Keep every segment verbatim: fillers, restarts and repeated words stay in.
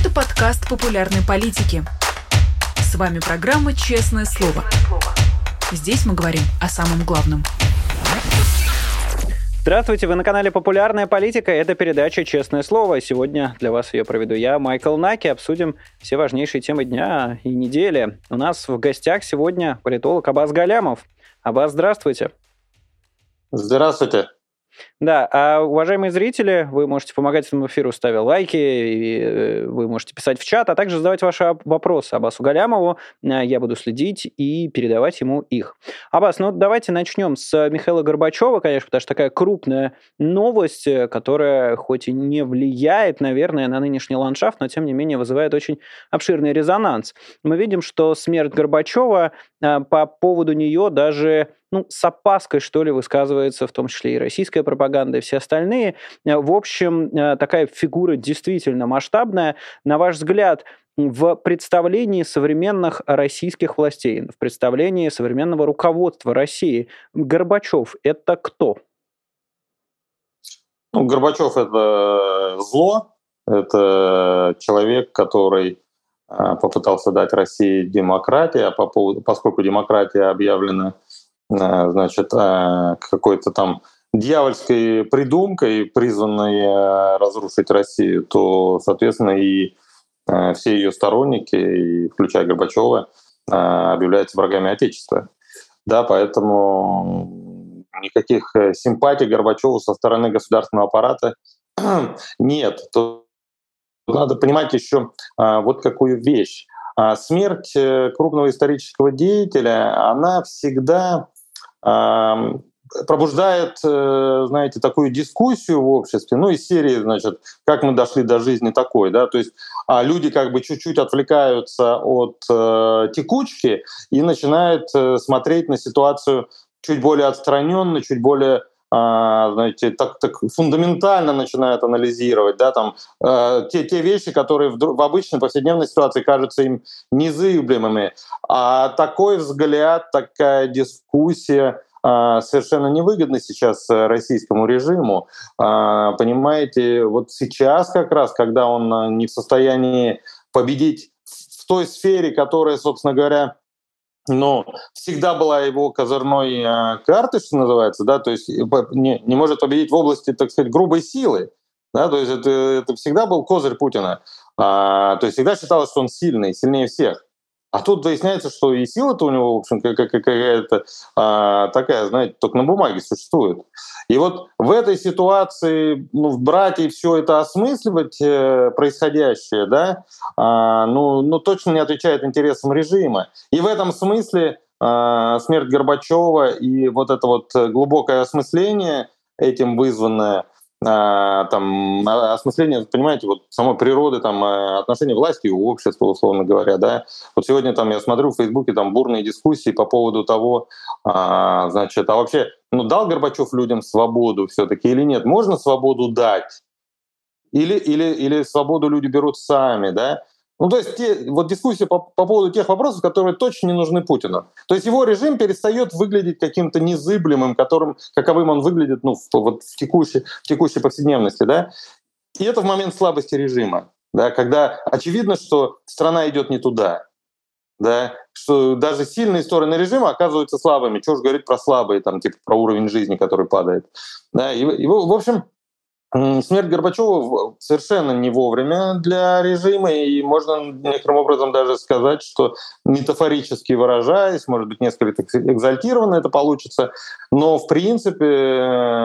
Это подкаст популярной политики. С вами программа «Честное слово». Здесь мы говорим о самом главном. Здравствуйте, вы на канале «Популярная политика». Это передача «Честное слово». Сегодня для вас ее проведу я, Майкл Наки. Обсудим все важнейшие темы дня и недели. У нас в гостях сегодня политолог Аббас Галямов. Аббас, здравствуйте. Здравствуйте. Да, а уважаемые зрители, вы можете помогать этому эфиру, ставя лайки, и вы можете писать в чат, а также задавать ваши вопросы Аббасу Галямову. Я буду следить и передавать ему их. Аббас, ну давайте начнем с Михаила Горбачева, конечно, потому что такая крупная новость, которая хоть и не влияет, наверное, на нынешний ландшафт, но тем не менее вызывает очень обширный резонанс. Мы видим, что смерть Горбачева, по поводу нее даже ну, с опаской, что ли, высказывается, в том числе и российская пропаганда, и все остальные. В общем, такая фигура действительно масштабная. На ваш взгляд, в представлении современных российских властей, в представлении современного руководства России, Горбачев — это кто? Ну, Горбачев — это зло, это человек, который попытался дать России демократию, а по поводу, поскольку демократия объявлена значит, какой-то там дьявольской придумкой, призванной разрушить Россию, то, соответственно, и все ее сторонники, и включая Горбачева, объявляются врагами Отечества. Да, поэтому никаких симпатий Горбачеву со стороны государственного аппарата нет. То надо понимать еще вот какую вещь. Смерть крупного исторического деятеля, она всегда пробуждает, знаете, такую дискуссию в обществе, ну, из серии, значит, как мы дошли до жизни такой, да, то есть люди как бы чуть-чуть отвлекаются от текучки и начинают смотреть на ситуацию чуть более отстраненно, чуть более, знаете, так, так фундаментально начинают анализировать, да, там, э, те, те вещи, которые в, в обычной повседневной ситуации кажутся им незыблемыми. А такой взгляд, такая дискуссия э, совершенно невыгодна сейчас российскому режиму. Э, понимаете, вот сейчас как раз, когда он не в состоянии победить в той сфере, которая, собственно говоря, но всегда была его козырной э, картой, что называется, да, то есть не, не может победить в области, так сказать, грубой силы, да, то есть это, это всегда был козырь Путина, а, то есть всегда считалось, что он сильный, сильнее всех. А тут выясняется, что и сила-то у него, в общем, какая-то а, такая, знаете, только на бумаге существует. И вот в этой ситуации, ну, брать и все это осмысливать э, происходящее, да, а, ну, ну, точно не отвечает интересам режима. И в этом смысле а, смерть Горбачева и вот это вот глубокое осмысление этим вызванное, А, там, осмысление, понимаете, вот самой природы, там, отношения власти и общества, условно говоря, да. Вот сегодня там я смотрю в Фейсбуке там бурные дискуссии по поводу того, а, значит, а вообще, ну, дал Горбачев людям свободу все-таки или нет? Можно свободу дать? Или, или, или свободу люди берут сами, да? Ну, то есть те, вот дискуссия по, по поводу тех вопросов, которые точно не нужны Путину. То есть его режим перестает выглядеть каким-то незыблемым, которым, каковым он выглядит ну, в, вот в, текущей, в текущей повседневности. Да? И это в момент слабости режима, да, когда очевидно, что страна идет не туда. Да? Что даже сильные стороны режима оказываются слабыми. Чего же говорить про слабые, там, типа про уровень жизни, который падает. Да? И, и, в общем, смерть Горбачева совершенно не вовремя для режима, и можно некоторым образом даже сказать, что метафорически выражаясь, может быть, несколько экзальтированно это получится, но в принципе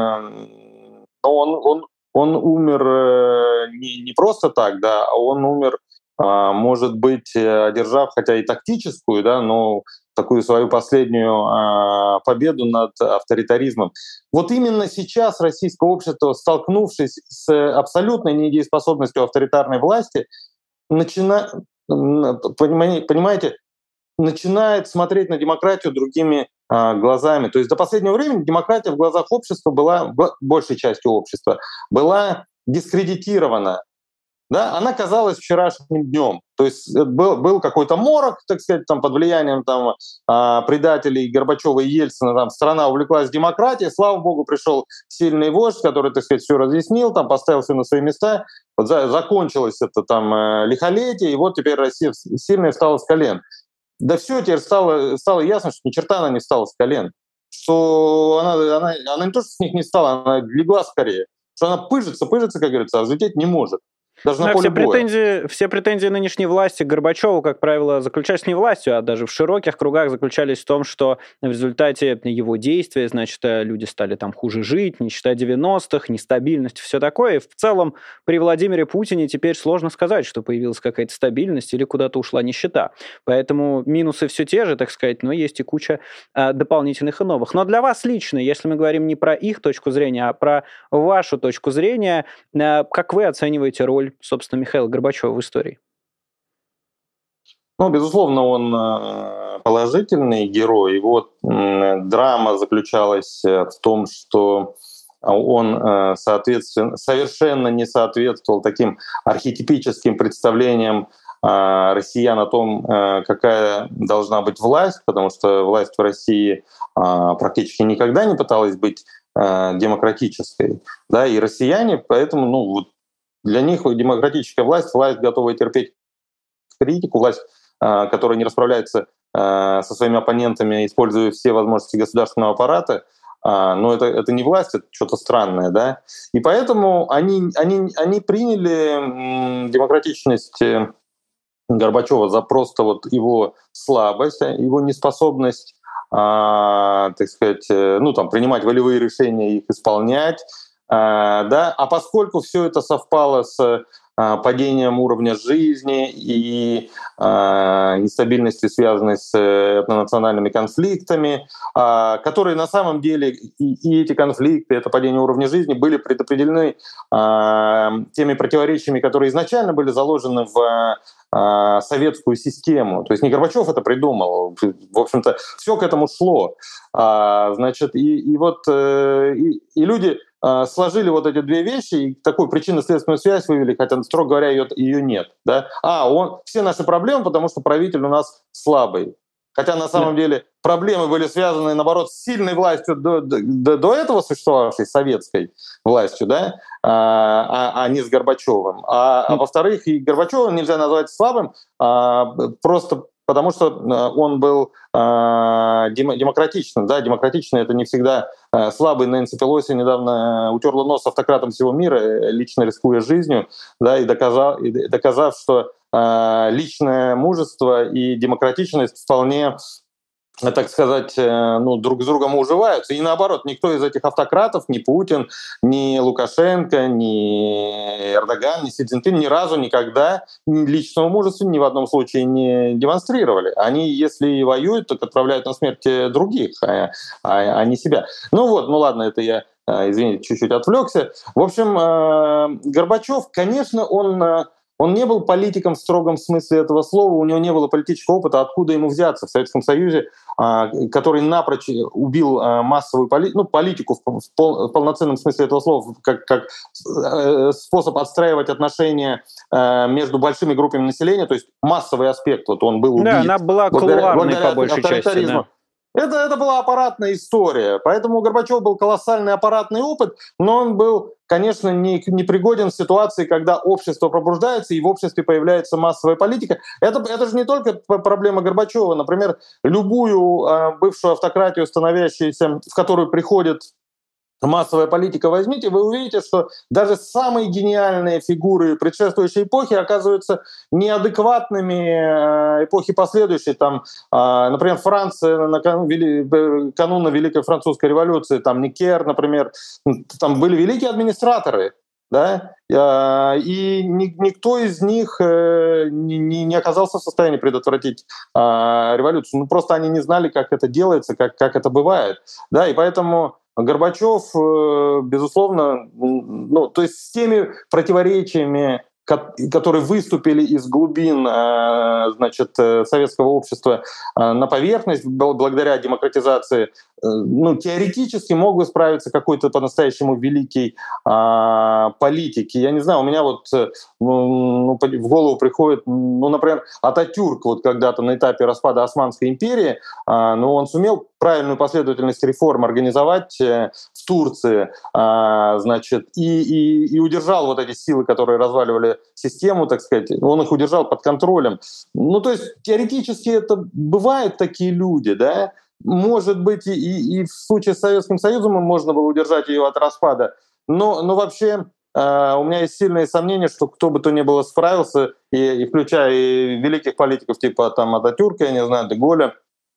он, он, он умер не, не просто так, да, а он умер, может быть, одержав, хотя и тактическую, да, но такую свою последнюю а, победу над авторитаризмом. Вот именно сейчас российское общество, столкнувшись с абсолютной недееспособностью авторитарной власти, начина... понимаете, начинает смотреть на демократию другими а, глазами. То есть до последнего времени демократия в глазах общества была, большей частью общества, была дискредитирована. Да, она казалась вчерашним днем. То есть был, был какой-то морок, так сказать, там, под влиянием там, предателей Горбачева и Ельцина. Там, страна увлеклась демократией. Слава богу, пришел сильный вождь, который, так сказать, все разъяснил, там, поставил все на свои места. вот за, закончилось это там э, лихолетие, и вот теперь Россия сильная встала с колен. Да все, теперь стало, стало ясно, что ни черта она не встала с колен. Что она, она, она не то, что с них не встала, она легла скорее. Что она пыжится, пыжится, как говорится, а взлететь не может. Даже на Да, поле все боя. претензии, все претензии нынешней власти к Горбачеву, как правило, заключались не властью, а даже в широких кругах заключались в том, что в результате его действия, значит, люди стали там хуже жить, нищета девяностых, нестабильность, все такое. И в целом при Владимире Путине теперь сложно сказать, что появилась какая-то стабильность или куда-то ушла нищета. Поэтому минусы все те же, так сказать, но есть и куча а, дополнительных и новых. Но для вас лично, если мы говорим не про их точку зрения, а про вашу точку зрения, а, как вы оцениваете роль, собственно, Михаила Горбачева в истории? Ну, безусловно, он положительный герой. Его драма заключалась в том, что он, соответственно, совершенно не соответствовал таким архетипическим представлениям россиян о том, какая должна быть власть, потому что власть в России практически никогда не пыталась быть демократической. Да, и россияне, поэтому, ну, вот для них демократическая власть, власть, готовая терпеть критику, власть, которая не расправляется со своими оппонентами, используя все возможности государственного аппарата, но это, это не власть, это что-то странное. Да? И поэтому они, они, они приняли демократичность Горбачева за просто вот его слабость, его неспособность, так сказать, ну, там, принимать волевые решения и их исполнять. Uh, да? А поскольку все это совпало с uh, падением уровня жизни и uh, нестабильностью, связанной с этнонациональными конфликтами, uh, которые на самом деле, и, и эти конфликты, это падение уровня жизни были предопределены uh, теми противоречиями, которые изначально были заложены в uh, советскую систему. То есть не Горбачев это придумал, в общем-то, все к этому шло. Uh, значит, и, и вот uh, и, и люди сложили вот эти две вещи и такую причинно-следственную связь вывели, хотя, строго говоря, ее, ее нет. Да? А, он, все наши проблемы, потому что правитель у нас слабый. Хотя на самом деле проблемы были связаны, наоборот, с сильной властью до, до, до этого существовавшей советской властью, да? а, а, а не с Горбачевым. А, а во-вторых, и Горбачева нельзя назвать слабым, а, просто потому что он был э, демократичным. Да? Демократичный — это не всегда э, слабый. Нэнси Пелоси недавно утерла нос автократам всего мира, лично рискуя жизнью, да, и, доказав, и доказав, что э, личное мужество и демократичность вполне, так сказать, ну, друг с другом уживаются. И наоборот, никто из этих автократов, ни Путин, ни Лукашенко, ни Эрдоган, ни Си Цзиньпин ни разу никогда личного мужества ни в одном случае не демонстрировали. Они, если и воюют, так отправляют на смерть других, а, а, а не себя. Ну вот, ну ладно, это я, извините, чуть-чуть отвлекся. В общем, Горбачев, конечно, он... Он не был политиком в строгом смысле этого слова, у него не было политического опыта, откуда ему взяться в Советском Союзе, который напрочь убил массовую поли- ну, политику в полноценном смысле этого слова, как, как способ отстраивать отношения между большими группами населения, то есть массовый аспект, вот он был убит. Да, она была кулуарной по большей части. Да. Это, это была аппаратная история, поэтому у Горбачева был колоссальный аппаратный опыт, но он был, конечно, не, не пригоден в ситуации, когда общество пробуждается и в обществе появляется массовая политика. Это, это же не только проблема Горбачева. Например, любую э, бывшую автократию, становящуюся, в которую приходит массовая политика, возьмите, вы увидите, что даже самые гениальные фигуры предшествующей эпохи оказываются неадекватными эпохи последующей. Там, например, Франция кануне Великой Французской революции, там Некер, например, там были великие администраторы, да, и никто из них не оказался в состоянии предотвратить революцию. Ну, просто они не знали, как это делается, как, как это бывает. Да, и поэтому Горбачев, безусловно, ну, то есть с теми противоречиями, которые выступили из глубин, значит, советского общества на поверхность благодаря демократизации, ну, теоретически мог бы справиться какой-то по-настоящему великий политик. Я не знаю, у меня вот ну, в голову приходит, ну, например, Ататюрк, вот когда-то на этапе распада Османской империи, ну, он сумел правильную последовательность реформ организовать в Турции, значит, и, и, и удержал вот эти силы, которые разваливали систему, так сказать, он их удержал под контролем. Ну, то есть теоретически это бывают такие люди, да, может быть, и, и в случае с Советским Союзом можно было удержать ее от распада, но, но вообще э, у меня есть сильные сомнения, что кто бы то ни было справился, и, и включая и великих политиков типа там Ататюрка, я не знаю, де Голля,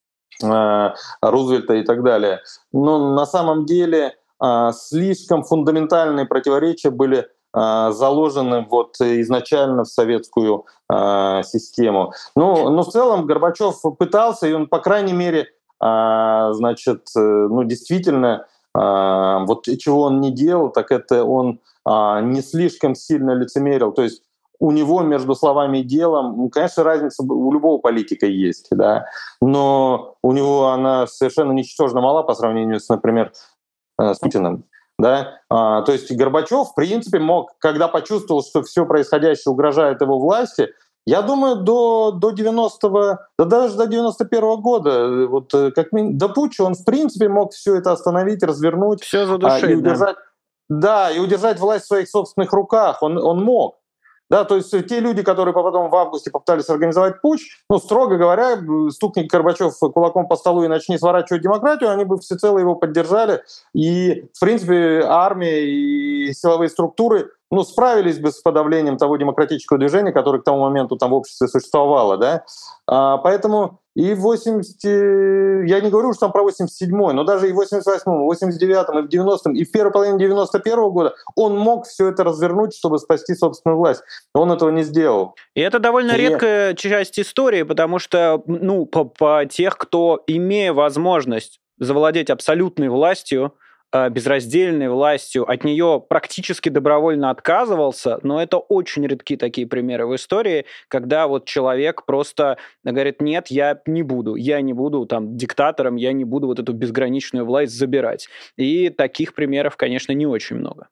э, Рузвельта и так далее. Но на самом деле э, слишком фундаментальные противоречия были э, заложены вот изначально в советскую э, систему. Ну, но в целом Горбачев пытался, и он, по крайней мере, А, значит, ну, действительно, а, вот чего он не делал, так это он а, не слишком сильно лицемерил. То есть у него между словами и делом, ну, конечно, разница у любого политика есть, да, но у него она совершенно ничтожно мала по сравнению с, например, с Путиным. Да? А, то есть Горбачев, в принципе, мог, когда почувствовал, что все происходящее угрожает его власти, я думаю, до, до девяностого, да даже до девяносто первого года, вот как минимум, до путча он, в принципе, мог все это остановить, развернуть. Все задушить, а, и удержать, да. Да, и удержать власть в своих собственных руках. Он, он мог. Да, то есть те люди, которые потом в августе попытались организовать путч, ну, строго говоря, стукни Горбачев кулаком по столу и начни сворачивать демократию, они бы всецело его поддержали. И, в принципе, армия и силовые структуры, ну, справились бы с подавлением того демократического движения, которое к тому моменту там в обществе существовало, да. А, поэтому и в восьмидесятом, я не говорю, что там про восемьдесят седьмой, но даже и в восемьдесят восьмом, в восемьдесят девятом, и в девяностом, и в первой половине девяносто первого года он мог все это развернуть, чтобы спасти собственную власть. Но он этого не сделал. И это довольно и... редкая часть истории, потому что, ну, по, по тех, кто, имея возможность завладеть абсолютной властью, безраздельной властью, от нее практически добровольно отказывался, но это очень редки такие примеры в истории, когда вот человек просто говорит: нет, я не буду, я не буду там диктатором, я не буду вот эту безграничную власть забирать. И таких примеров, конечно, не очень много.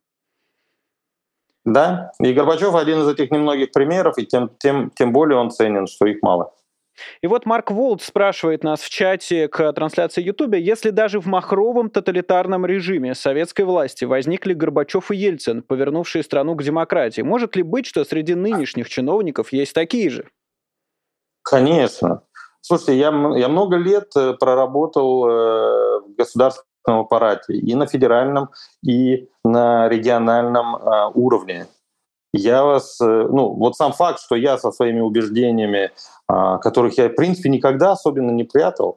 Да, и Горбачев один из этих немногих примеров, и тем, тем, тем более он ценен, что их мало. И вот Марк Волт спрашивает нас в чате к трансляции Ютубе: если даже в махровом тоталитарном режиме советской власти возникли Горбачев и Ельцин, повернувшие страну к демократии, может ли быть, что среди нынешних чиновников есть такие же? Конечно. Слушайте, я, я много лет проработал в государственном аппарате и на федеральном, и на региональном уровне. Я вас, ну, вот сам факт, что я со своими убеждениями, которых я, в принципе, никогда особенно не прятал,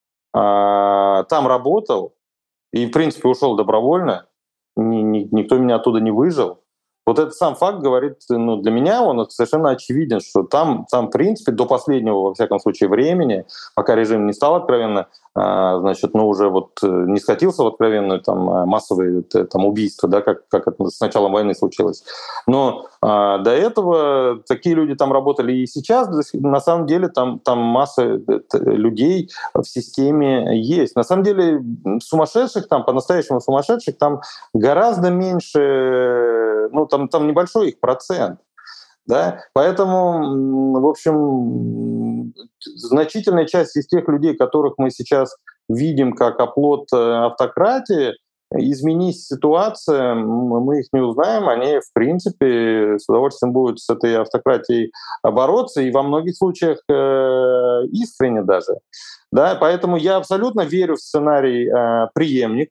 там работал и, в принципе, ушел добровольно, никто меня оттуда не выжил. Вот этот сам факт говорит, ну, для меня он совершенно очевиден, что там, там, в принципе, до последнего, во всяком случае, времени, пока режим не стал откровенно, значит, ну, уже вот не скатился в откровенную там массовые там убийства, да, как, как это с началом войны случилось. Но а, до этого такие люди там работали и сейчас. На самом деле там, там масса людей в системе есть. На самом деле сумасшедших там, по-настоящему сумасшедших, там гораздо меньше, ну, там, там небольшой их процент. Да? Поэтому, в общем, значительная часть из тех людей, которых мы сейчас видим как оплот автократии, изменись ситуация, мы их не узнаем, они, в принципе, с удовольствием будут с этой автократией бороться, и во многих случаях э, искренне даже. Да? Поэтому я абсолютно верю в сценарий э, преемник.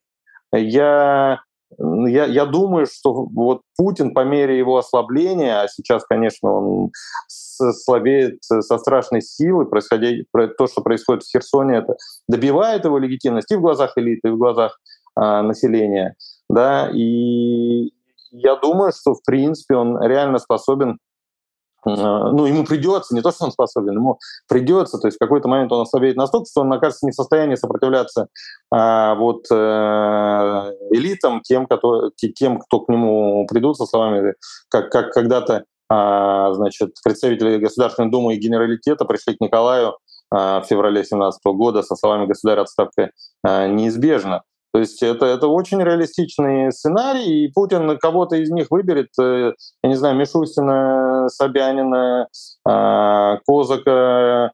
Я Я, я думаю, что вот Путин по мере его ослабления, а сейчас, конечно, он слабеет со страшной силой, происходя, то, что происходит в Херсоне, это добивает его легитимность и в глазах элиты, и в глазах а, населения. Да? И я думаю, что, в принципе, он реально способен, ну, ему придется, не то, что он способен, ему придется, то есть в какой-то момент он ослабеет настолько, что он окажется не в состоянии сопротивляться а, вот, э, элитам, тем, которые, тем, кто к нему придут со словами, как, как когда-то значит, представители Государственной Думы и Генералитета пришли к Николаю в феврале две тысячи семнадцатого года со словами «Государь, отставка неизбежна». То есть это, это очень реалистичный сценарий, и Путин кого-то из них выберет, я не знаю, Мишустина, Собянина, Козака,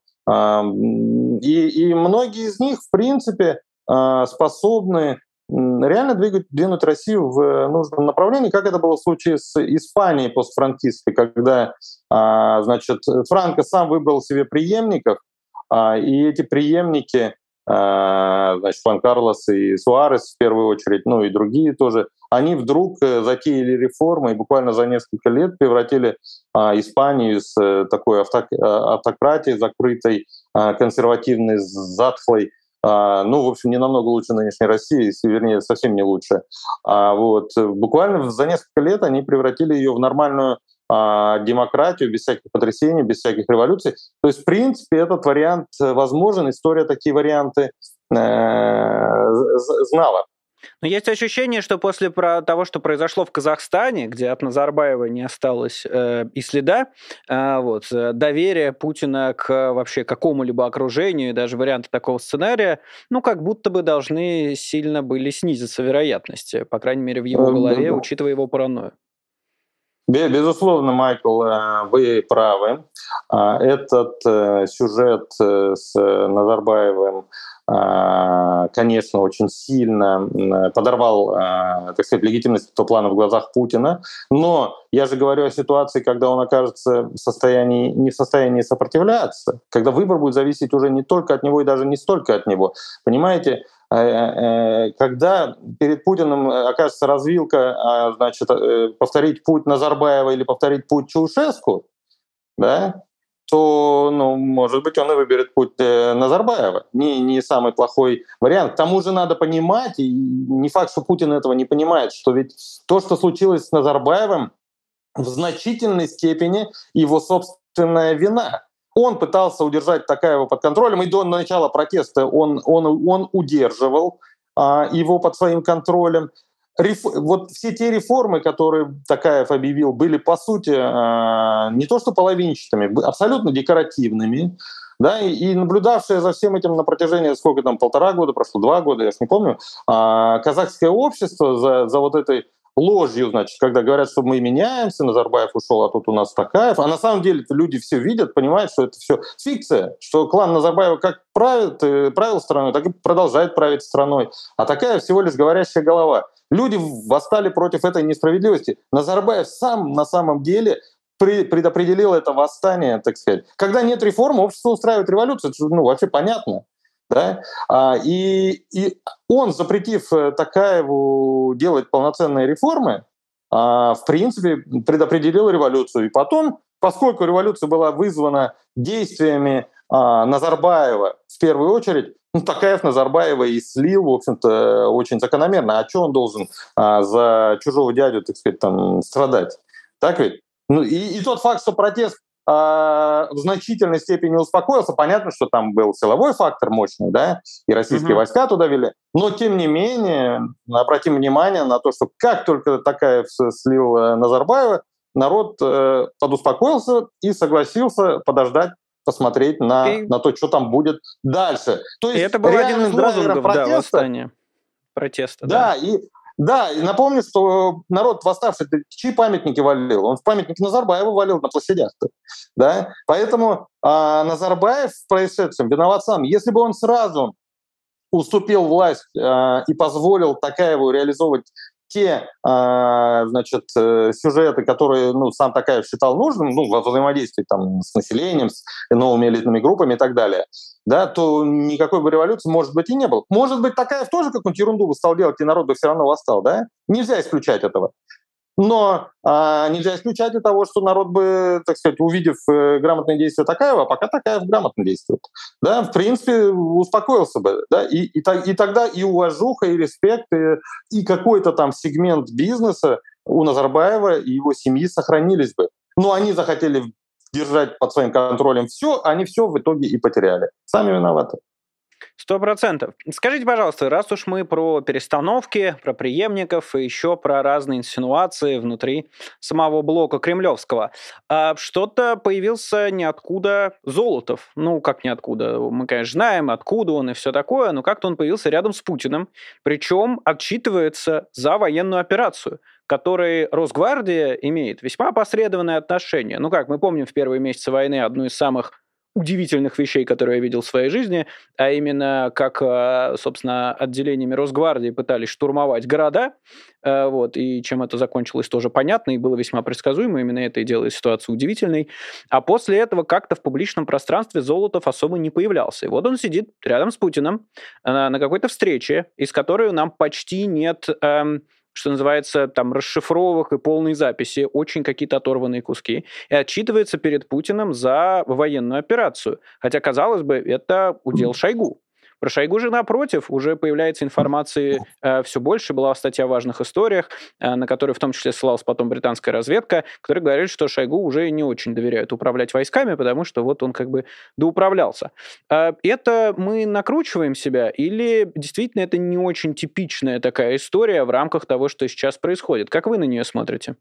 и, и многие из них, в принципе, способны реально двигать, двинуть Россию в нужном направлении, как это было в случае с Испанией постфранкистской, когда, значит, Франко сам выбрал себе преемников, и эти преемники, значит, Хуан Карлос и Суарес в первую очередь, ну и другие тоже, они вдруг затеяли реформы и буквально за несколько лет превратили Испанию из такой автократии закрытой, консервативной, затхлой, ну, в общем, не намного лучше нынешней России, вернее, совсем не лучше. А вот буквально за несколько лет они превратили ее в нормальную а, демократию, без всяких потрясений, без всяких революций. То есть, в принципе, этот вариант возможен. История такие варианты э, знала. Но есть ощущение, что после того, что произошло в Казахстане, где от Назарбаева не осталось э, и следа, э, вот, доверие Путина к вообще какому-либо окружению, даже варианты такого сценария, ну, как будто бы должны сильно были снизиться вероятности, по крайней мере, в его голове, учитывая его паранойю. Безусловно, Майкл, вы правы. Этот сюжет с Назарбаевым, конечно, очень сильно подорвал, так сказать, легитимность этого плана в глазах Путина. Но я же говорю о ситуации, когда он окажется в состоянии, не в состоянии сопротивляться, когда выбор будет зависеть уже не только от него и даже не столько от него. Понимаете, когда перед Путиным окажется развилка, значит, повторить путь Назарбаева или повторить путь Чаушеску, да, то, ну, может быть, он и выберет путь Назарбаева. Не, не самый плохой вариант. К тому же надо понимать, и не факт, что Путин этого не понимает, что ведь то, что случилось с Назарбаевым, в значительной степени его собственная вина. Он пытался удержать Токаева под контролем, и до начала протеста он, он, он удерживал а, его под своим контролем. Реф... Вот все те реформы, которые Токаев объявил, были, по сути, а, не то что половинчатыми, абсолютно декоративными. Да, и, и наблюдавшее за всем этим на протяжении, сколько там, полтора года, прошло два года, я ж не помню, а, казахское общество за, за вот этой ложью, значит, когда говорят, что мы меняемся, Назарбаев ушел, а тут у нас Токаев. А на самом деле люди все видят, понимают, что это все фикция, что клан Назарбаева как правит, правил страной, так и продолжает править страной. А Токаев всего лишь говорящая голова. Люди восстали против этой несправедливости. Назарбаев сам на самом деле предопределил это восстание, так сказать. Когда нет реформы, общество устраивает революцию. Это, ну, вообще понятно. Да? И, и он, запретив Токаеву делать полноценные реформы, в принципе, предопределил революцию. И потом, поскольку революция была вызвана действиями Назарбаева в первую очередь, ну, Токаев Назарбаева и слил, в общем-то, очень закономерно. А что он должен за чужого дядю, так сказать, там, страдать? Так ведь? Ну, и, и тот факт, что протест в значительной степени успокоился. Понятно, что там был силовой фактор мощный, да, и российские mm-hmm. войска туда вели. Но, тем не менее, обратим внимание на то, что как только Токаев слил Назарбаева, народ э, подуспокоился и согласился подождать, посмотреть на, и... на то, что там будет дальше. То есть, и это был один из лозунгов протеста, да, восстания. Протеста. Да, да. и... Да, и напомню, что народ восставший, чьи памятники валил? Он в памятники Назарбаева валил на площадях. Да? Поэтому а, Назарбаев в происшедшем виноват сам. Если бы он сразу уступил власть а, и позволил Токаеву реализовывать те а, значит, сюжеты, которые, ну, сам Токаев считал нужным, ну, во взаимодействии там, с населением, с новыми элитными группами и так далее, да, то никакой бы революции, может быть, и не было. Может быть, Токаев тоже какую-нибудь ерунду бы стал делать, и народ бы все равно восстал, да? Нельзя исключать этого. Но а, нельзя исключать и того, что народ бы, так сказать, увидев э, грамотные действия Токаева, а пока Токаев грамотно действует, да, в принципе, успокоился бы, да, и, и, и тогда и уважуха, и респект, и, и какой-то там сегмент бизнеса у Назарбаева и его семьи сохранились бы. Но они захотели держать под своим контролем все, они все в итоге и потеряли. Сами виноваты. Сто процентов. Скажите, пожалуйста, раз уж мы про перестановки, про преемников и еще про разные инсинуации внутри самого блока кремлевского, а что-то появился ниоткуда Золотов. Ну, как ниоткуда? Мы, конечно, знаем, откуда он и все такое, но как-то он появился рядом с Путиным, причем отчитывается за военную операцию, к которой Росгвардия имеет весьма опосредованное отношение. Ну как, мы помним в первые месяцы войны одну из самых удивительных вещей, которые я видел в своей жизни, а именно как, собственно, отделениями Росгвардии пытались штурмовать города, вот, и чем это закончилось, тоже понятно, и было весьма предсказуемо, именно это и делает ситуацию удивительной. А после этого как-то в публичном пространстве Золотов особо не появлялся. И вот он сидит рядом с Путиным на какой-то встрече, из которой нам почти нет... Эм, что называется, там, расшифровок и полной записи, очень какие-то оторванные куски, и отчитывается перед Путиным за военную операцию. Хотя, казалось бы, это удел Шойгу. Про Шойгу же, напротив, уже появляется информации э, все больше. Была статья о важных историях, э, на которую в том числе ссылалась потом британская разведка, которая говорит, что Шойгу уже не очень доверяют управлять войсками, потому что вот он как бы доуправлялся. Э, это мы накручиваем себя или действительно это не очень типичная такая история в рамках того, что сейчас происходит? Как вы на нее смотрите?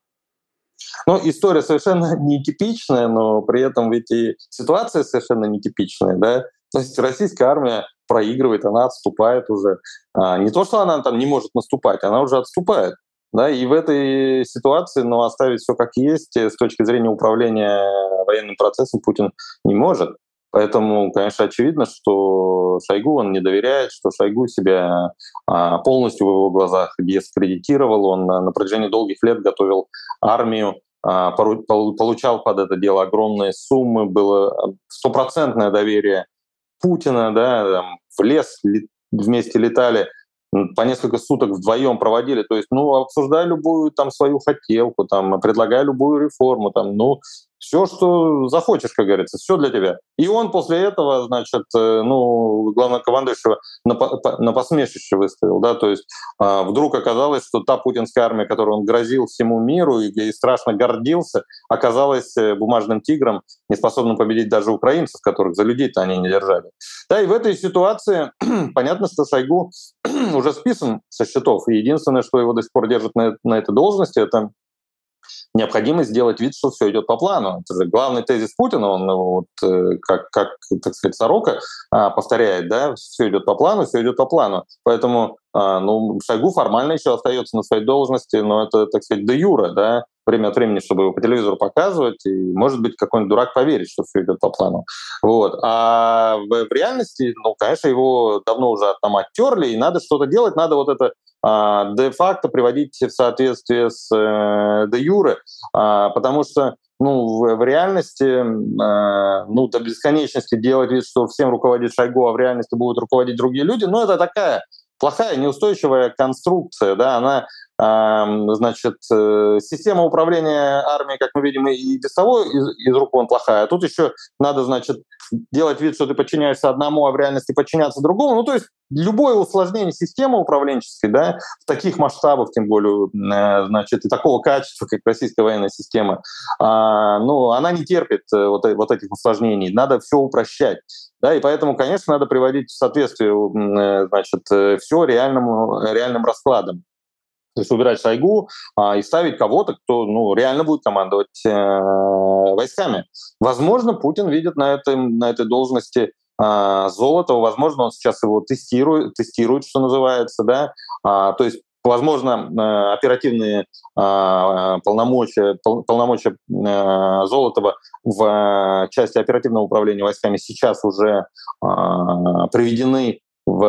Ну, история совершенно нетипичная, но при этом ведь и ситуация совершенно нетипичная, да. То есть российская армия проигрывает, она отступает уже. А, не то, что она там не может наступать, она уже отступает. Да, и в этой ситуации, ну, оставить все как есть с точки зрения управления военным процессом Путин не может. Поэтому, конечно, очевидно, что Шойгу он не доверяет, что Шойгу себя а, полностью в его глазах дискредитировал. Он на протяжении долгих лет готовил армию, а, пору, получал под это дело огромные суммы, было стопроцентное доверие Путина, да, там, в лес вместе летали, по несколько суток вдвоем проводили, то есть, ну, обсуждая любую там свою хотелку, там, предлагая любую реформу, там, ну, все, что захочешь, как говорится, все для тебя. И он после этого, значит, ну, главнокомандующего на, на посмешище выставил, да, то есть а, вдруг оказалось, что та путинская армия, которую он грозил всему миру и, и страшно гордился, оказалась бумажным тигром, неспособным победить даже украинцев, которых за людей-то они не держали. Да, и в этой ситуации понятно, что Шойгу уже списан со счетов, и единственное, что его до сих пор держит на, на этой должности, это необходимость сделать вид, что все идет по плану. Это же главный тезис Путина, он вот, как, как, так сказать, сорока повторяет, да, все идет по плану, все идет по плану. Поэтому ну, Шойгу формально еще остается на своей должности, но это, так сказать, де юре, да, время от времени, чтобы его по телевизору показывать, и, может быть, какой-нибудь дурак поверит, что все идет по плану. Вот. А в, в реальности, ну, конечно, его давно уже там оттерли, и надо что-то делать, надо вот это а, де-факто приводить в соответствие с э, де юре, а, потому что ну, в, в реальности, э, ну, до бесконечности делать вид, что всем руководит Шойгу, а в реальности будут руководить другие люди, ну, это такая плохая, неустойчивая конструкция, да, она, э, значит, э, система управления армией, как мы видим, и без того из, из рук вон плохая, а тут еще надо, значит, делать вид, что ты подчиняешься одному, а в реальности подчиняться другому, ну, то есть любое усложнение системы управленческой, да, в таких масштабах, тем более, э, значит, и такого качества, как российская военная система, э, ну, она не терпит э, вот, вот этих усложнений, надо все упрощать. Да, и поэтому, конечно, надо приводить в соответствие, э, значит, э, все реальным, реальным раскладом. То есть убирать Шойгу а, и ставить кого-то, кто ну, реально будет командовать э, войсками. Возможно, Путин видит на, этом, на этой должности э, Золотого, возможно, он сейчас его тестирует, тестирует, что называется, да, а, то есть возможно, э, оперативные э, полномочия, пол, полномочия э, Золотова в части оперативного управления войсками сейчас уже э, приведены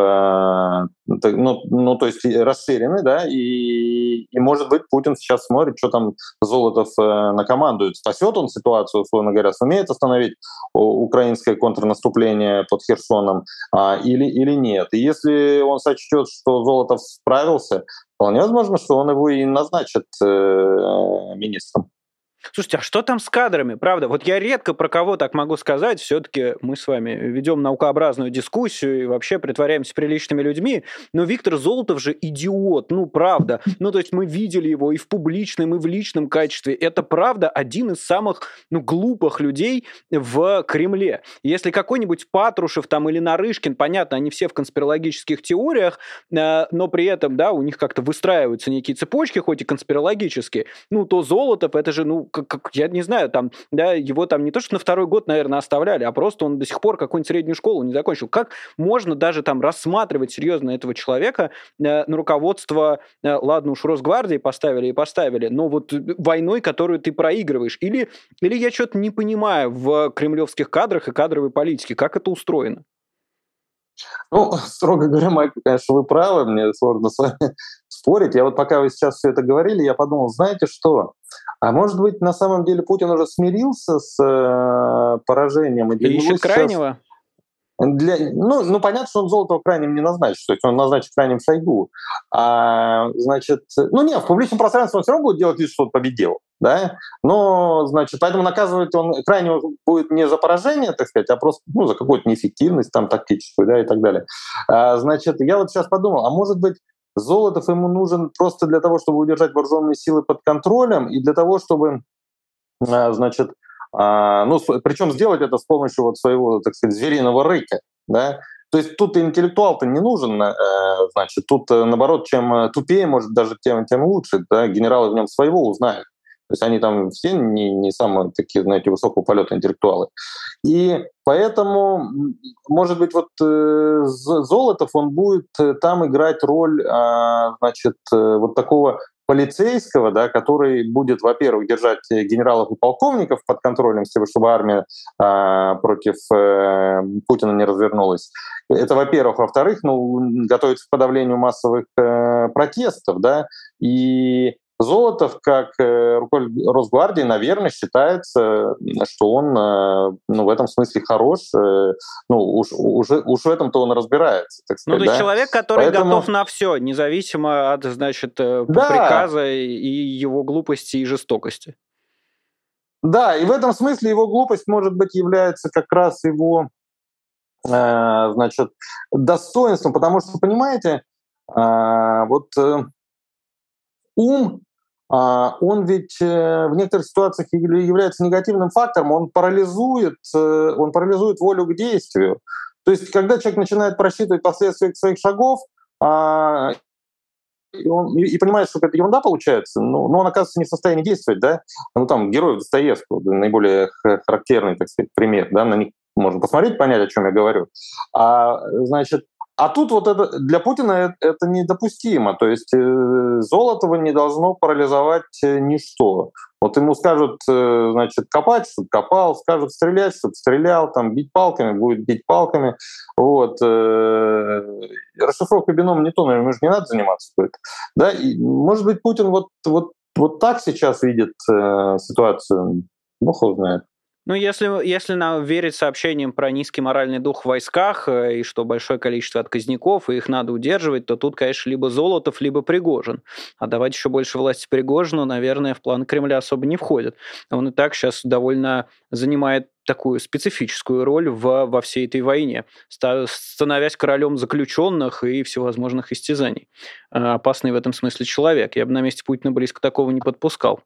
в, ну, ну, то есть расширены, да, и, и, может быть, Путин сейчас смотрит, что там Золотов э, накомандует. Спасет он ситуацию, условно говоря, сумеет остановить украинское контрнаступление под Херсоном а, или, или нет. И если он сочтет, что Золотов справился, вполне возможно, что он его и назначит э, министром. Слушайте, а что там с кадрами? Правда, вот я редко про кого так могу сказать. Все-таки мы с вами ведем наукообразную дискуссию и вообще притворяемся приличными людьми. Но Виктор Золотов же идиот, ну правда. Ну то есть мы видели его и в публичном, и в личном качестве. Это правда один из самых ну, глупых людей в Кремле. Если какой-нибудь Патрушев там или Нарышкин, понятно, они все в конспирологических теориях, но при этом, да, у них как-то выстраиваются некие цепочки, хоть и конспирологические, ну то Золотов, это же, ну, как, как, я не знаю, там, да, его там не то, что на второй год, наверное, оставляли, а просто он до сих пор какую-нибудь среднюю школу не закончил. Как можно даже там рассматривать серьезно этого человека э, на руководство, э, ладно уж, Росгвардии поставили и поставили, но вот войной, которую ты проигрываешь? Или, или я что-то не понимаю в кремлевских кадрах и кадровой политике, как это устроено? Ну, строго говоря, Майк, конечно, вы правы, мне сложно с вами спорить. Я вот пока вы сейчас все это говорили, я подумал, знаете что, а может быть, на самом деле Путин уже смирился с э, поражением? И, и ищет крайнего? Для, ну, ну, понятно, что он Золотого крайним не назначит, то есть он назначит крайним Шойгу. А, значит, ну нет, в публичном пространстве он все равно будет делать вид, что он победил, да, но, значит, поэтому наказывать он крайнего будет не за поражение, так сказать, а просто, ну, за какую-то неэффективность там тактическую, да, и так далее. А, значит, я вот сейчас подумал, а может быть, Золотов ему нужен просто для того, чтобы удержать вооруженные силы под контролем и для того, чтобы, а, значит, А, ну, причем сделать это с помощью вот своего, так сказать, звериного рыка, да. То есть тут интеллектуал-то не нужен, э, значит, тут, наоборот, чем тупее, может, даже тем, тем лучше, да, генералы в нем своего узнают. То есть они там все не, не самые такие, знаете, высокого полета интеллектуалы. И поэтому, может быть, вот э, Золотов, он будет там играть роль, э, значит, э, вот такого полицейского, да, который будет, во-первых, держать генералов и полковников под контролем, чтобы армия э, против э, Путина не развернулась. Это, во-первых. Во-вторых, ну, готовится к подавлению массовых э, протестов, да, и Золотов, как э, руководитель Росгвардии, наверное, считается, что он э, ну, в этом смысле хорош. Э, ну, уж, уже, уж в этом-то он разбирается, так сказать. Ну, то есть да? человек, который Поэтому... готов на все, независимо от, значит, да. приказа и его глупости и жестокости. Да, и в этом смысле его глупость, может быть, является как раз его, э, значит, достоинством, потому что, понимаете, э, вот э, ум, он ведь в некоторых ситуациях является негативным фактором, он парализует, он парализует волю к действию. То есть, когда человек начинает просчитывать последствия своих шагов, и, он, и понимает, что это ерунда получается, но, но он оказывается не в состоянии действовать, да? Ну, там, герой Достоевского, наиболее характерный, так сказать, пример, да, на них можно посмотреть, понять, о чем я говорю. А, значит, А тут вот это для Путина это недопустимо. То есть Золотова не должно парализовать ничто. Вот ему скажут, значит, копать, чтобы копал, скажут стрелять, чтобы стрелял, там, бить палками, будет бить палками. Вот. Расшифровкой бинома не то, наверное, же не надо заниматься. Да? И, может быть, Путин вот, вот, вот так сейчас видит ситуацию, бог его знает. Ну, если, если нам верить сообщениям про низкий моральный дух в войсках и что большое количество отказников, и их надо удерживать, то тут, конечно, либо Золотов, либо Пригожин. А давать еще больше власти Пригожину, наверное, в план Кремля особо не входит. Он и так сейчас довольно занимает такую специфическую роль в, во всей этой войне, становясь королем заключенных и всевозможных истязаний. Опасный в этом смысле человек. Я бы на месте Путина близко такого не подпускал.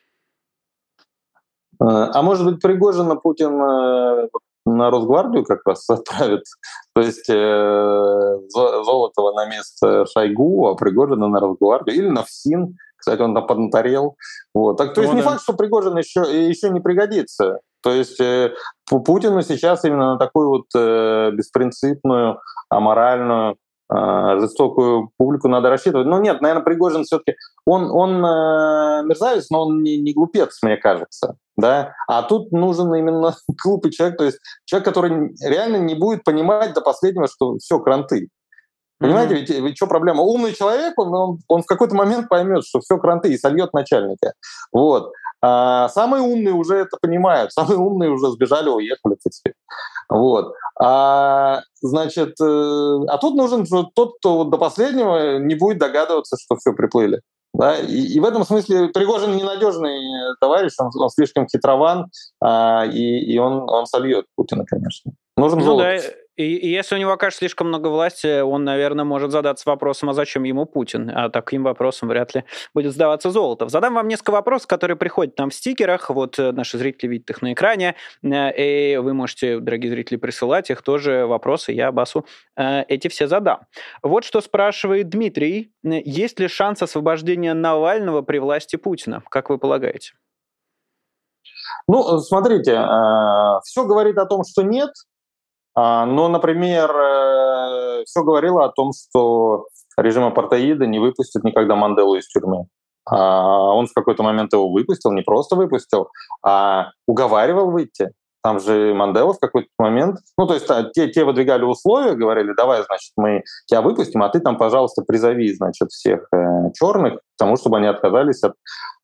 А может быть, Пригожина Путин на Росгвардию как раз отправит? То есть Золотова на место Шойгу, а Пригожина на Росгвардию или на ФСИН. Кстати, он там поднаторел. Вот. Так, то есть ну, не да. факт, что Пригожин еще, еще не пригодится. То есть Путину сейчас именно на такую вот беспринципную, аморальную, жестокую публику надо рассчитывать. Но нет, наверное, Пригожин все-таки он, он э, мерзавец, но он не, не глупец, мне кажется. Да? А тут нужен именно глупый человек, то есть человек, который реально не будет понимать до последнего, что все, кранты. Понимаете, mm-hmm. ведь, ведь что проблема? Умный человек, он, он, он в какой-то момент поймет, что все кранты, и сольет начальника. Вот. А самые умные уже это понимают, самые умные уже сбежали, уехали, так сказать. Вот. А, значит, а тут нужен тот, кто до последнего не будет догадываться, что все приплыли. Да? И, и в этом смысле Пригожин ненадежный товарищ, он, он слишком хитрован, а, и, и он, он сольет Путина, конечно. Нужен Ну золото. да, и, и если у него окажется слишком много власти, он, наверное, может задаться вопросом, а зачем ему Путин? А таким вопросом вряд ли будет задаваться Золотов. Задам вам несколько вопросов, которые приходят нам в стикерах. Вот наши зрители видят их на экране, и вы можете, дорогие зрители, присылать их тоже вопросы. Я Аббасу эти все задам. Вот что спрашивает Дмитрий. Есть ли шанс освобождения Навального при власти Путина? Как вы полагаете? Ну, смотрите, все говорит о том, что нет. Но, например, все говорило о том, что режим апартеида не выпустит никогда Манделу из тюрьмы. Он в какой-то момент его выпустил, не просто выпустил, а уговаривал выйти. Там же Мандела в какой-то момент... Ну, то есть те, те выдвигали условия, говорили, давай, значит, мы тебя выпустим, а ты там, пожалуйста, призови, значит, всех э, черных к тому, чтобы они отказались от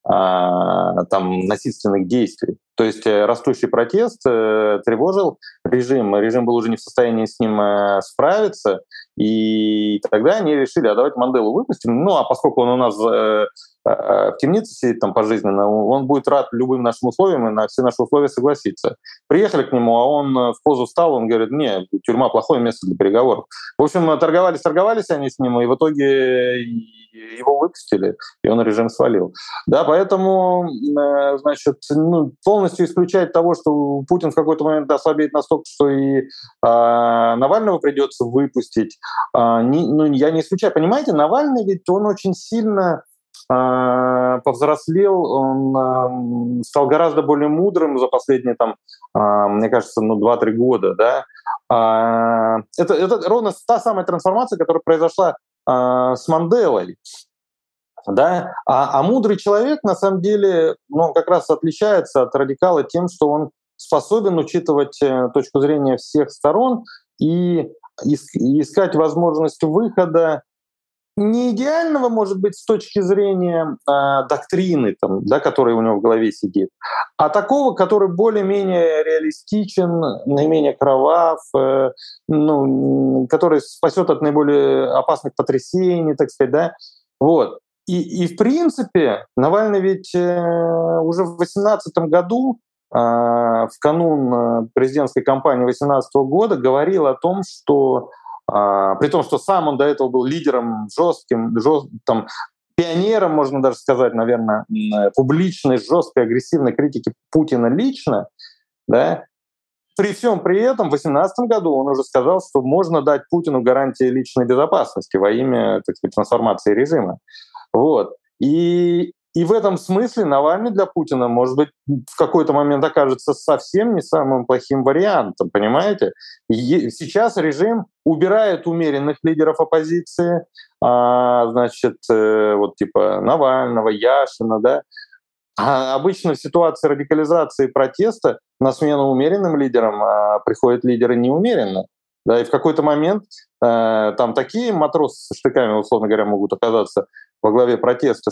э, там, насильственных действий. То есть растущий протест э, тревожил режим. Режим был уже не в состоянии с ним э, справиться, и тогда они решили, а давайте Манделу выпустим. Ну, а поскольку он у нас э, э, в темнице сидит там пожизненно, он будет рад любым нашим условиям и на все наши условия согласиться. Приехали к нему, а он в позу встал, он говорит, не, тюрьма плохое место для переговоров. В общем, торговались, торговались они с ним, и в итоге его выпустили, и он режим свалил. Да, поэтому, значит, ну, полностью исключать того, что Путин в какой-то момент ослабеет настолько, что и э, Навального придется выпустить, э, не, ну, я не исключаю. Понимаете, Навальный ведь он очень сильно э, повзрослел, он э, стал гораздо более мудрым за последние, там, э, мне кажется, ну, два-три года. Да? Э, это, это ровно та самая трансформация, которая произошла э, с Манделой. Да? А, а мудрый человек, на самом деле, ну, как раз отличается от радикала тем, что он способен учитывать точку зрения всех сторон и искать возможность выхода не идеального, может быть, с точки зрения э, доктрины, там, да, которая у него в голове сидит, а такого, который более-менее реалистичен, наименее кровав, э, ну, который спасет от наиболее опасных потрясений, так сказать, да, вот. И, и в принципе, Навальный ведь э, уже в две тысячи восемнадцатом году, э, в канун президентской кампании две тысячи восемнадцатого года, говорил о том, что, э, при том, что сам он до этого был лидером жестким, жест, там, пионером, можно даже сказать, наверное, публичной, жесткой, агрессивной критики Путина лично, да, при всем при этом в две тысячи восемнадцатом году он уже сказал, что можно дать Путину гарантии личной безопасности во имя, так сказать, трансформации режима. Вот. И, и в этом смысле Навальный для Путина, может быть, в какой-то момент окажется совсем не самым плохим вариантом, понимаете? И сейчас режим убирает умеренных лидеров оппозиции, а, значит, э, вот типа Навального, Яшина, да. А обычно в ситуации радикализации протеста на смену умеренным лидерам а, приходят лидеры неумеренно. Да, и в какой-то момент э, там такие матросы со штыками, условно говоря, могут оказаться во главе протеста,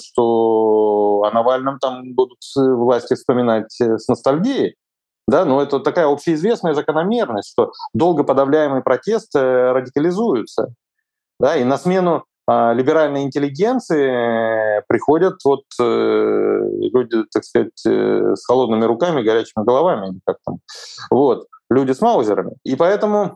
что о Навальном там будут власти вспоминать с ностальгией. Да, но это такая общеизвестная закономерность, что долго подавляемый протест э, радикализуется. Да, и на смену э, либеральной интеллигенции приходят вот, э, люди, так сказать, э, с холодными руками, горячими головами, как там, вот, люди с маузерами. И поэтому,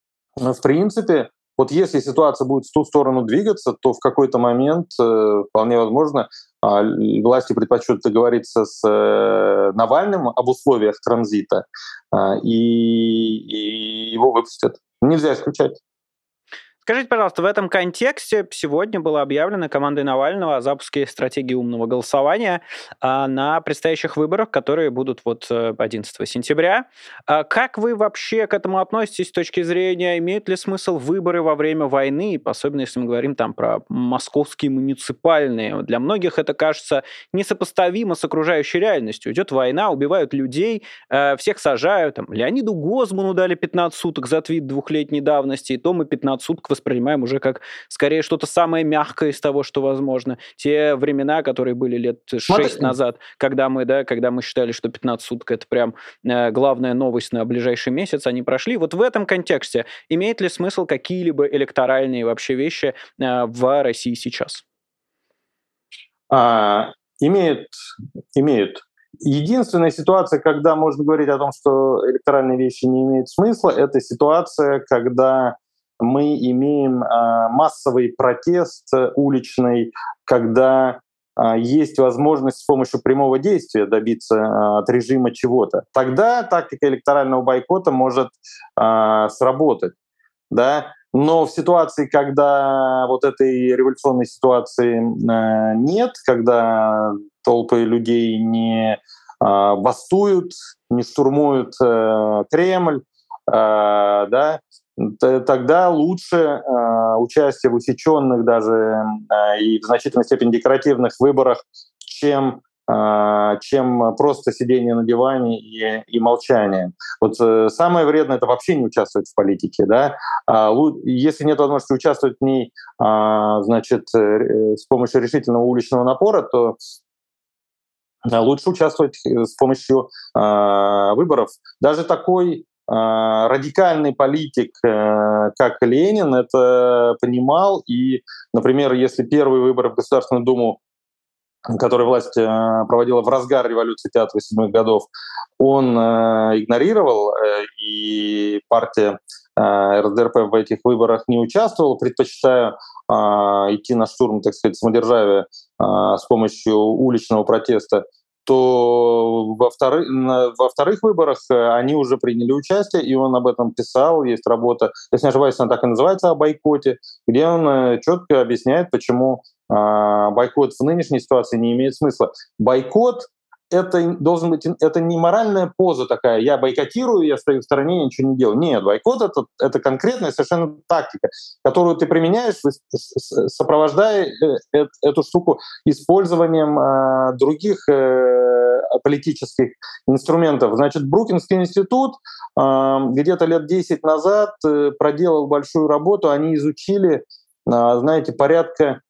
в принципе, вот если ситуация будет в ту сторону двигаться, то в какой-то момент э, вполне возможно э, власти предпочтут договориться с э, Навальным об условиях транзита э, и, и его выпустят. Нельзя исключать. Скажите, пожалуйста, в этом контексте сегодня было объявлено командой Навального о запуске стратегии умного голосования а, на предстоящих выборах, которые будут вот одиннадцатого сентября. А как вы вообще к этому относитесь с точки зрения, имеют ли смысл выборы во время войны, особенно если мы говорим там про московские муниципальные? Для многих это кажется несопоставимо с окружающей реальностью. Идет война, убивают людей, э, всех сажают. Там, Леониду Гозману дали пятнадцать суток за твит двухлетней давности, и то мы пятнадцать суток воспринимаем уже как скорее что-то самое мягкое из того, что возможно. Те времена, которые были лет шесть назад, когда мы, да, когда мы считали, что пятнадцать суток это прям э, главная новость на ближайший месяц, они прошли. Вот в этом контексте имеет ли смысл какие-либо электоральные вообще вещи э, в России сейчас? А, имеют, имеют. Единственная ситуация, когда можно говорить о том, что электоральные вещи не имеют смысла, это ситуация, когда мы имеем а, массовый протест уличный, когда а, есть возможность с помощью прямого действия добиться а, от режима чего-то. Тогда тактика электорального бойкота может а, сработать. Да? Но в ситуации, когда вот этой революционной ситуации э, нет, когда толпы людей не э, бастуют, не штурмуют э, Кремль, э, да, т- тогда лучше э, участие в усеченных даже э, и в значительной степени декоративных выборах, чем чем просто сидение на диване и, и молчание. Вот э, самое вредное — это вообще не участвовать в политике. Да? А, если нет возможности участвовать в ней а, значит, э, с помощью решительного уличного напора, то а, лучше участвовать с помощью а, выборов. Даже такой а, радикальный политик, а, как Ленин, это понимал. И, например, если первые выборы в Государственную Думу, который власть э, проводила в разгар революции тысяча девятьсот тридцать седьмых годов, он э, игнорировал, э, и партия э, эр эс дэ эр пэ в этих выборах не участвовала, предпочитая э, идти на штурм, так сказать, самодержавия э, с помощью уличного протеста, то во вторых, во вторых выборах они уже приняли участие, и он об этом писал. Есть работа, если не ошибаюсь, она так и называется, о бойкоте, где он четко объясняет, почему бойкот в нынешней ситуации не имеет смысла. Бойкот — это должен быть, это не моральная поза такая, я бойкотирую, я стою в стороне, я ничего не делаю. Нет, бойкот — это, это конкретная совершенно тактика, которую ты применяешь, сопровождая эту штуку использованием э, других э, политических инструментов. Значит, Брукинский институт э, где-то лет десять назад э, проделал большую работу, они изучили, э, знаете, порядка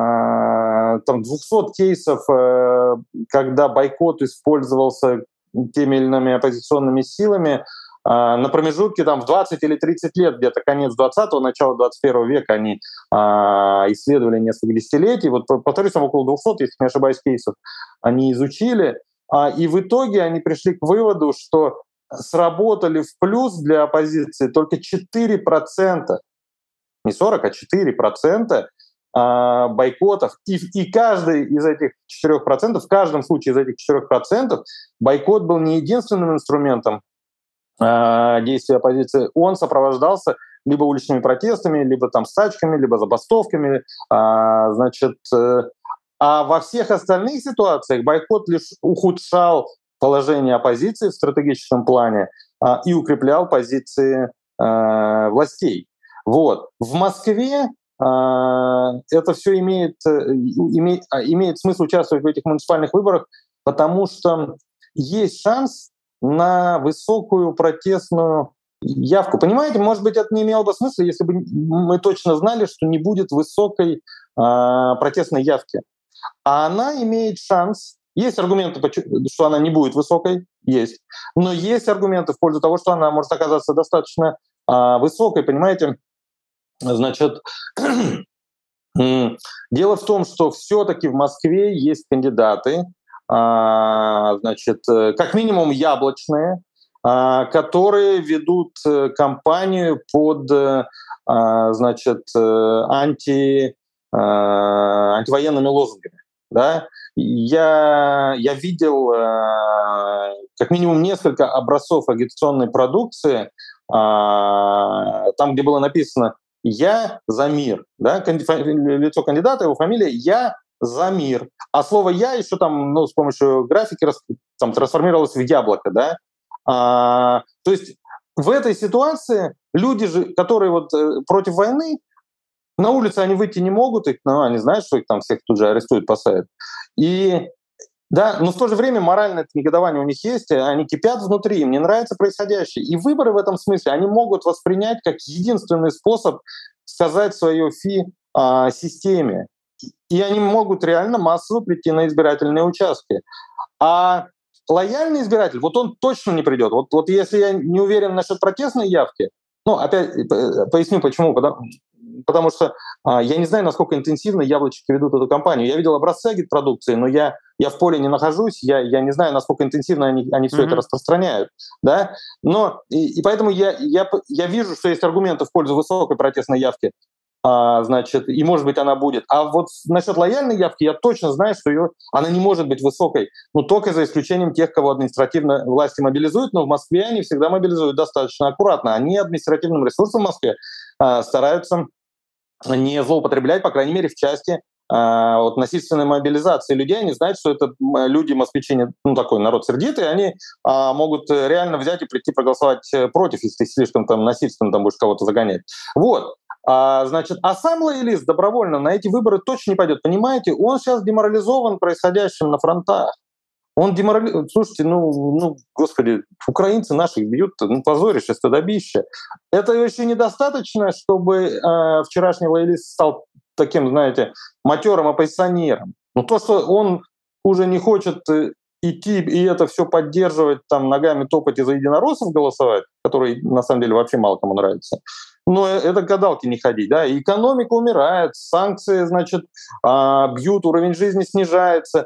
там двухсот кейсов, когда бойкот использовался теми или иными оппозиционными силами на промежутке там, в двадцать или тридцать лет, где-то конец двадцатого, начало двадцать первого века они исследовали несколько десятилетий. Вот, повторюсь, там около двухсот, если не ошибаюсь, кейсов они изучили. И в итоге они пришли к выводу, что сработали в плюс для оппозиции только четыре процента, не сорок, а четыре процента бойкотов, и, и каждый из этих четырёх процентов, в каждом случае из этих четырёх процентов бойкот был не единственным инструментом э, действия оппозиции, он сопровождался либо уличными протестами, либо там стачками, либо забастовками, э, значит, э, а во всех остальных ситуациях бойкот лишь ухудшал положение оппозиции в стратегическом плане э, и укреплял позиции э, властей. Вот. В Москве это все имеет, имеет, имеет смысл участвовать в этих муниципальных выборах, потому что есть шанс на высокую протестную явку. Понимаете, может быть, это не имело бы смысла, если бы мы точно знали, что не будет высокой э, протестной явки. А она имеет шанс. Есть аргументы, что она не будет высокой, есть. Но есть аргументы в пользу того, что она может оказаться достаточно э, высокой, понимаете. Значит, дело в том, что все-таки в Москве есть кандидаты, значит, как минимум яблочные, которые ведут кампанию под, значит, анти, антивоенными лозунгами. Да? Я, я видел как минимум несколько образцов агитационной продукции, там, где было написано «Я за мир». Да? Лицо кандидата, его фамилия «Я за мир». А слово «я» еще там, ну, с помощью графики там, трансформировалось в яблоко. Да? А, то есть в этой ситуации люди, же, которые вот, против войны, на улице они выйти не могут, их, ну, они знают, что их там всех тут же арестуют, посадят. И, да, но в то же время моральное негодование у них есть, они кипят внутри, им не нравится происходящее. И выборы в этом смысле они могут воспринять как единственный способ сказать свое фи а, системе. И они могут реально массово прийти на избирательные участки. А лояльный избиратель, вот он точно не придет. Вот, вот если я не уверен насчет протестной явки, ну, опять поясню, почему. Потому, потому что а, я не знаю, насколько интенсивно яблочки ведут эту кампанию. Я видел образцы агитпродукции, но я, я в поле не нахожусь, я, я не знаю, насколько интенсивно они, они все mm-hmm. это распространяют. Да? Но, и, и поэтому я, я, я вижу, что есть аргументы в пользу высокой протестной явки, а, значит, и, может быть, она будет. А вот насчет лояльной явки я точно знаю, что ее, она не может быть высокой, ну, только за исключением тех, кого административно власти мобилизуют, но в Москве они всегда мобилизуют достаточно аккуратно. Они административным ресурсом в Москве а, стараются не злоупотреблять, по крайней мере, в части а, вот, насильственной мобилизации людей. Они знают, что это люди, москвичи, ну, такой народ сердитый, они а, могут реально взять и прийти проголосовать против, если ты слишком там насильственно там будешь кого-то загонять. Вот. А, значит, а сам лоялист добровольно на эти выборы точно не пойдет. Понимаете, он сейчас деморализован происходящим на фронтах. Он деморализован. Слушайте, ну, ну, господи, украинцы наших бьют, ну, позорище, стыдобище. Это еще недостаточно, чтобы э, вчерашний лоялист стал таким, знаете, матерым оппозиционером. Но то, что он уже не хочет идти и это все поддерживать, там, ногами топать и за единороссов голосовать, которые, на самом деле, вообще мало кому нравятся, но это к гадалке не ходить, да, и экономика умирает, санкции, значит, бьют, уровень жизни снижается,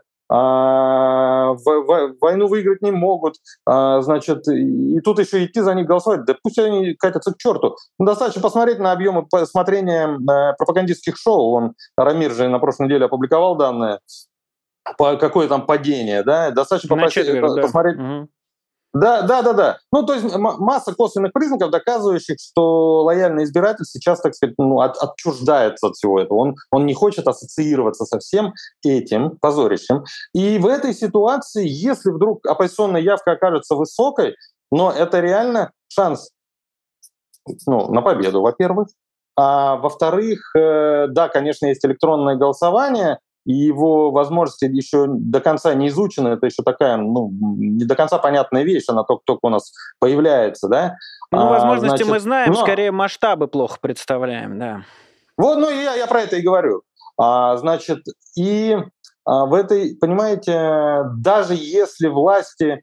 войну выиграть не могут, значит, и тут еще идти за них голосовать, да пусть они катятся к черту. Ну, достаточно посмотреть на объемы смотрения пропагандистских шоу, он, Рамир же на прошлой неделе опубликовал данные, по какое там падение, да, достаточно попросить, четверть, посмотреть. Да. Угу. Да, да, да, да. Ну, то есть масса косвенных признаков, доказывающих, что лояльный избиратель сейчас, так сказать, ну, от, отчуждается от всего этого. Он, он не хочет ассоциироваться со всем этим позорищем. И в этой ситуации, если вдруг оппозиционная явка окажется высокой, но это реально шанс, ну, на победу, во-первых. А во-вторых, э, да, конечно, есть электронное голосование, и его возможности еще до конца не изучены, это еще такая, ну, не до конца понятная вещь, она только-только у нас появляется, да. Ну, возможности а, значит, мы знаем, но... скорее масштабы плохо представляем, да. Вот, ну, я, я про это и говорю. А, значит, и а, в этой, понимаете, даже если власти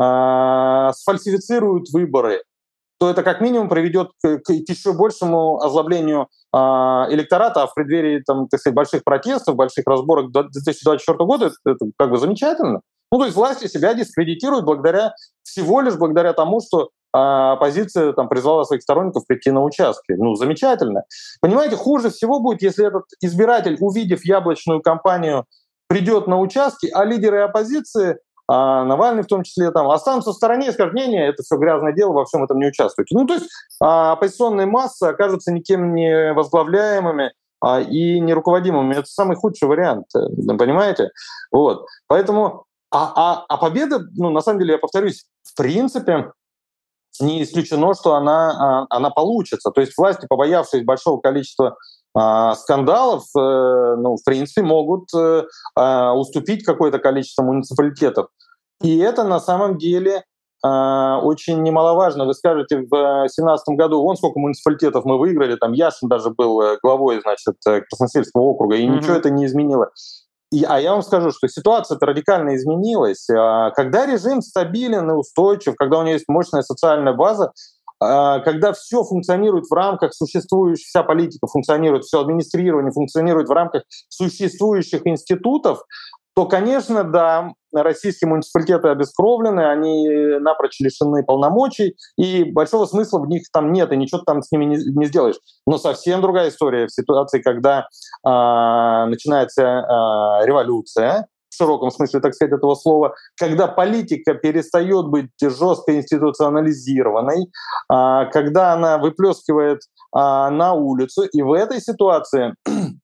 а, сфальсифицируют выборы, то это как минимум приведет к, к еще большему озлоблению э, электората, а в преддверии там, так сказать, больших протестов, больших разборок две тысячи двадцать четвёртого года это, это как бы замечательно. Ну, то есть власти себя дискредитируют благодаря, всего лишь благодаря тому, что э, оппозиция там, призвала своих сторонников прийти на участки. Ну, замечательно. Понимаете, хуже всего будет, если этот избиратель, увидев яблочную кампанию, придет на участки, а лидеры оппозиции, а Навальный в том числе, там, останутся в стороне и скажут, не-не, это все грязное дело, во всем этом не участвуйте. Ну, то есть а, оппозиционные массы окажутся никем не возглавляемыми а, и не руководимыми. Это самый худший вариант, понимаете? Вот. Поэтому, а, а, а победа, ну, на самом деле, я повторюсь, в принципе, не исключено, что она, она получится. То есть власти, побоявшись большого количества скандалов, ну, в принципе, могут уступить какое-то количество муниципалитетов. И это на самом деле очень немаловажно. Вы скажете, в две тысячи семнадцатом году вон сколько муниципалитетов мы выиграли, там Яшин даже был главой, значит, Красносельского округа, и mm-hmm. ничего это не изменило. И, а я вам скажу, что ситуация-то радикально изменилась. Когда режим стабилен и устойчив, когда у него есть мощная социальная база, когда все функционирует в рамках существующих, вся политика функционирует, все администрирование функционирует в рамках существующих институтов, то, конечно, да, российские муниципалитеты обескровлены, они напрочь лишены полномочий, и большого смысла в них там нет, и ничего там с ними не, не сделаешь. Но совсем другая история в ситуации, когда э, начинается э, революция, в широком смысле, так сказать, этого слова, когда политика перестает быть жестко институционализированной, когда она выплескивает на улицу. И в этой ситуации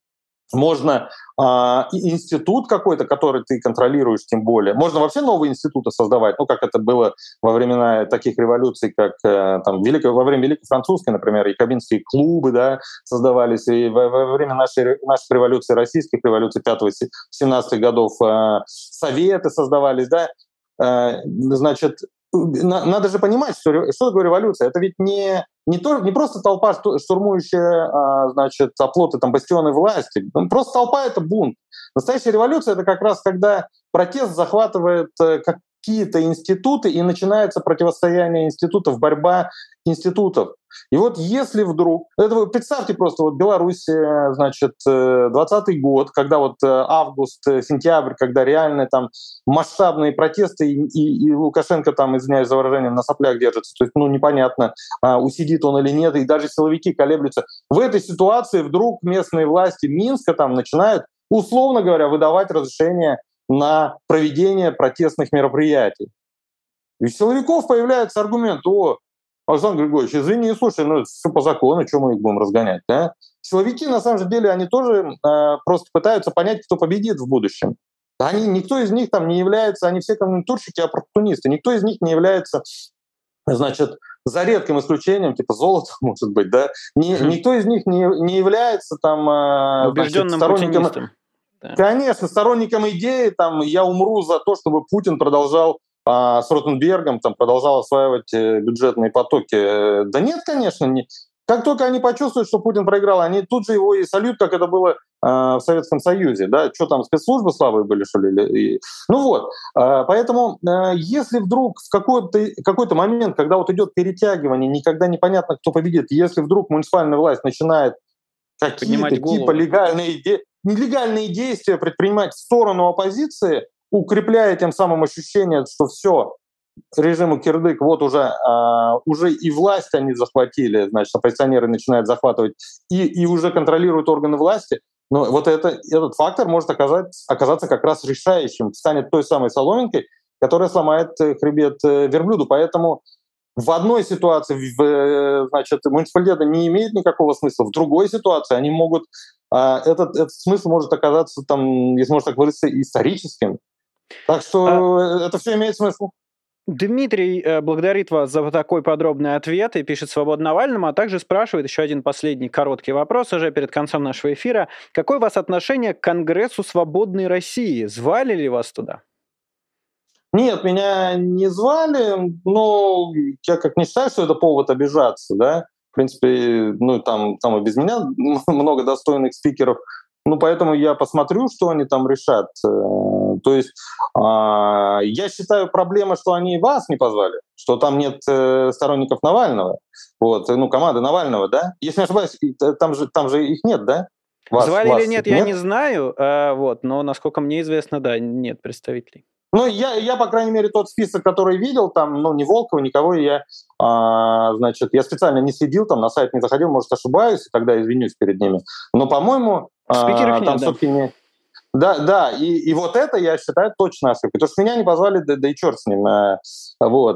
можно институт какой-то, который ты контролируешь, тем более, можно вообще новые институты создавать, ну, как это было во времена таких революций, как там, Великой, во время Великой Французской, например, якобинские клубы, да, создавались, и во, во время нашей, наших революций, российских революций пятого-семнадцатых годов советы создавались, да, значит, надо же понимать, что, что такое революция. Это ведь не, не, то, не просто толпа, штурмующая, значит, оплоты, там, бастионы власти. Просто толпа — это бунт. Настоящая революция — это как раз когда протест захватывает как, какие-то институты, и начинается противостояние институтов, борьба институтов. И вот если вдруг... Это вы представьте просто, вот Беларусь, значит, двадцатый год, когда вот август, сентябрь, когда реально там масштабные протесты, и, и, и Лукашенко там, извиняюсь за выражение, на соплях держится. То есть, ну, непонятно, усидит он или нет, и даже силовики колеблются. В этой ситуации вдруг местные власти Минска там начинают, условно говоря, выдавать разрешение на проведение протестных мероприятий. И у силовиков появляется аргумент: о, Александр Григорьевич, извини, слушай, ну все по закону, что мы их будем разгонять? Да? Силовики, на самом деле, они тоже э, просто пытаются понять, кто победит в будущем. Они, никто из них там не является, они все конъюнктурщики, оппортунисты, никто из них не является, значит, за редким исключением, типа золото, может быть, да, Ни, mm-hmm. никто из них не, не является там э, убежденным значит, сторонником... Да. Конечно, сторонником идеи, там, я умру за то, чтобы Путин продолжал а, с Ротенбергом, там, продолжал осваивать э, бюджетные потоки. Да нет, конечно, не. Как только они почувствуют, что Путин проиграл, они тут же его и сольют, как это было э, в Советском Союзе. Да? Что там, спецслужбы слабые были, что ли? И... Ну вот, э, поэтому э, если вдруг в какой-то, какой-то момент, когда вот идет перетягивание, никогда непонятно, кто победит, если вдруг муниципальная власть начинает какие-то типа легальные идеи, нелегальные действия предпринимать в сторону оппозиции, укрепляя тем самым ощущение, что все, режиму кирдык, вот уже, а, уже и власть они захватили, значит, оппозиционеры начинают захватывать, и, и уже контролируют органы власти, но вот это, этот фактор может оказать, оказаться как раз решающим, станет той самой соломинкой, которая сломает хребет верблюду. Поэтому в одной ситуации, в, значит, муниципалитеты не имеет никакого смысла, в другой ситуации они могут, этот, этот смысл может оказаться, там, если можно так выразиться, историческим. Так что а... это все имеет смысл. Дмитрий благодарит вас за такой подробный ответ и пишет «Свобода Навальному», а также спрашивает еще один последний короткий вопрос уже перед концом нашего эфира. Какое у вас отношение к Конгрессу Свободной России? Звали ли вас туда? Нет, меня не звали, но я как не считаю, что это повод обижаться, да. В принципе, ну там, там и без меня много достойных спикеров, ну поэтому я посмотрю, что они там решат. То есть я считаю, проблема, что они вас не позвали, что там нет сторонников Навального, вот, ну команды Навального, да. Если не ошибаюсь, там же, там же их нет, да? Вас, звали вас или нет, нет, я не знаю, вот, но насколько мне известно, да, нет представителей. Ну, я, я, по крайней мере, тот список, который видел, там, ну, ни Волкова, никого, я, а, значит, я специально не следил, там, на сайт не заходил, может, ошибаюсь, и тогда извинюсь перед ними. Но, по-моему, а, там все-таки да. не... Да, да, и, и вот это, я считаю, точно ошибка. Потому что меня не позвали, да, да и черт с ним. А, вот.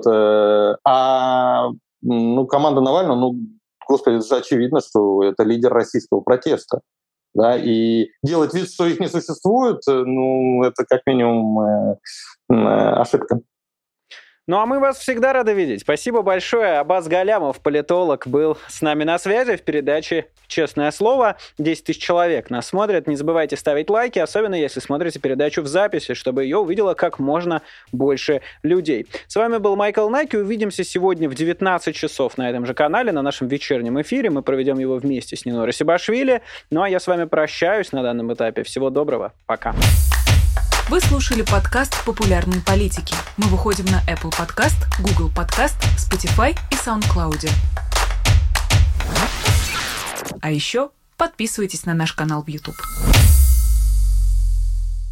А, ну, команда Навального, ну, господи, это же очевидно, что это лидер российского протеста. Да, и делать вид, что их не существует, ну, это как минимум э, э, ошибка. Ну, а мы вас всегда рады видеть. Спасибо большое. Аббас Галямов, политолог, был с нами на связи в передаче «Честное слово». десять тысяч человек нас смотрят. Не забывайте ставить лайки, особенно если смотрите передачу в записи, чтобы ее увидело как можно больше людей. С вами был Майкл Наки. Увидимся сегодня в девятнадцать часов на этом же канале, на нашем вечернем эфире. Мы проведем его вместе с Ниной Расибашвили. Ну, а я с вами прощаюсь на данном этапе. Всего доброго. Пока. Вы слушали подкаст «Популярные политики». Мы выходим на Apple Podcast, Google Podcast, Spotify и SoundCloud. А еще подписывайтесь на наш канал в YouTube.